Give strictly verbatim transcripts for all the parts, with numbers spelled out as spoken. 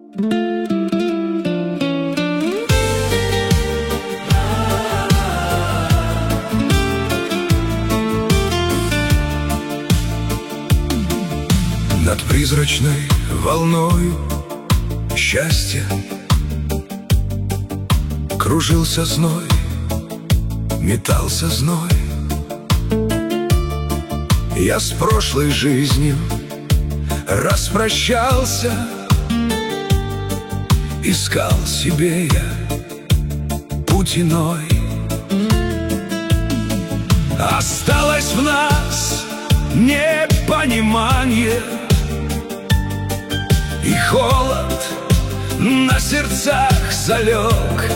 Над призрачной волною счастья кружился зной, метался зной. Я с прошлой жизнью распрощался, искал себе я путь иной. Осталось в нас непонимание, и холод на сердцах залег.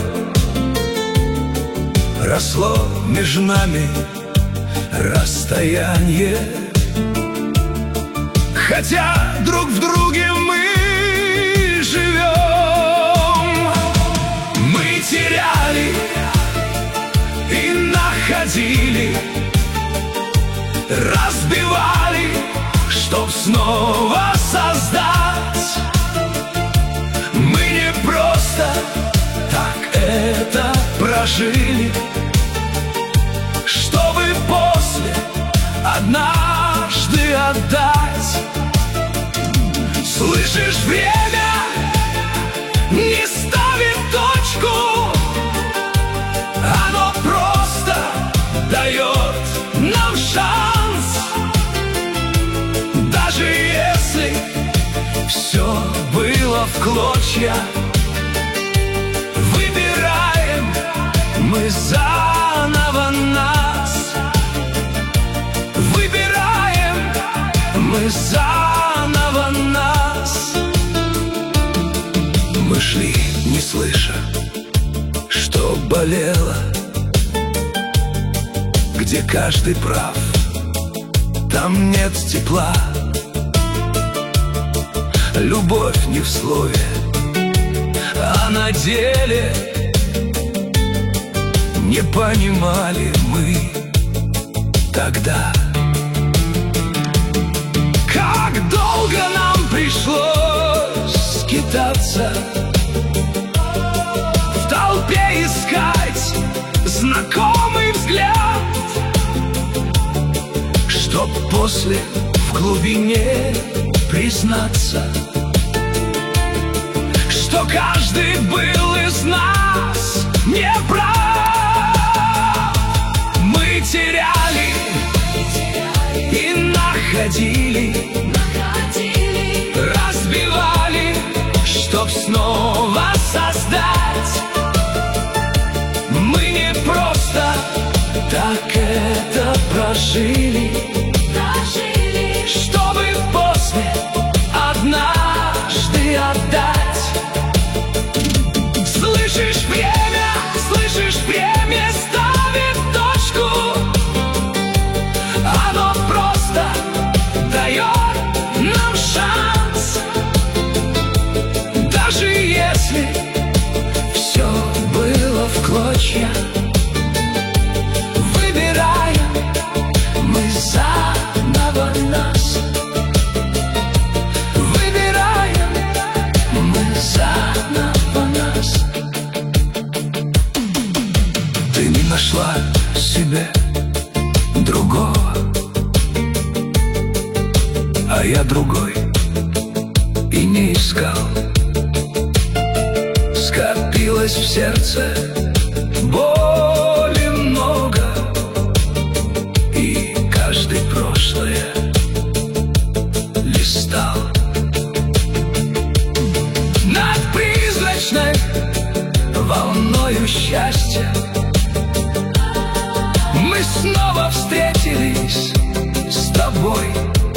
Росло между нами расстояние, хотя друг в друге мы живем. Мы теряли и находили, разбивали, чтоб снова создать. Мы не просто так это прожили, чтобы после однажды отдать. Слышишь, время не ставит точку, оно просто дает нам шанс. Даже если все было в клочья, выбираем мы заново нас. Выбираем мы заново нас. Мы шли, не слыша, что болело, где каждый прав, там нет тепла. Любовь не в слове, а на деле. Не понимали мы тогда, как долго нам пришлось скитаться, в толпе искать знакомый взгляд, чтоб после в глубине признаться, что каждый был из нас не прав. Мы теряли и находили, разбивали, чтоб снова создать. Мы не просто так это прожили, чтобы после однажды отдать. Слышишь, время, слышишь, время ставит точку, оно просто дает нам шанс. Даже если все было в клочья, выбираем мы заново нас. Выбираем мы заново нас. Ты не нашла себе другого, а я другой и не искал. Скопилось в сердце боли много, и каждый прошлое листал. Над призрачной волною счастья мы снова встретились с тобой,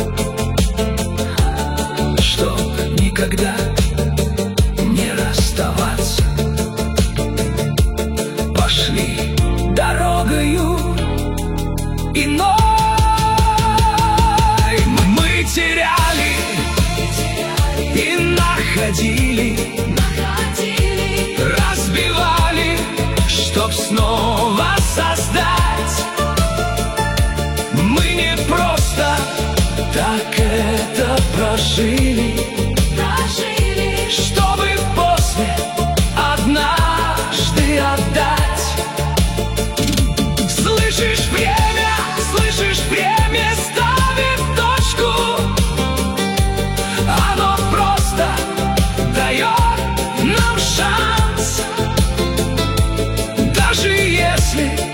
чтоб никогда не расставаться. Пошли дорогою иной. Мы теряли и находили, разбивали, чтоб снова создать. Мы не просто так это прожили, чтобы время ставит точку, оно просто дает нам шанс. Даже если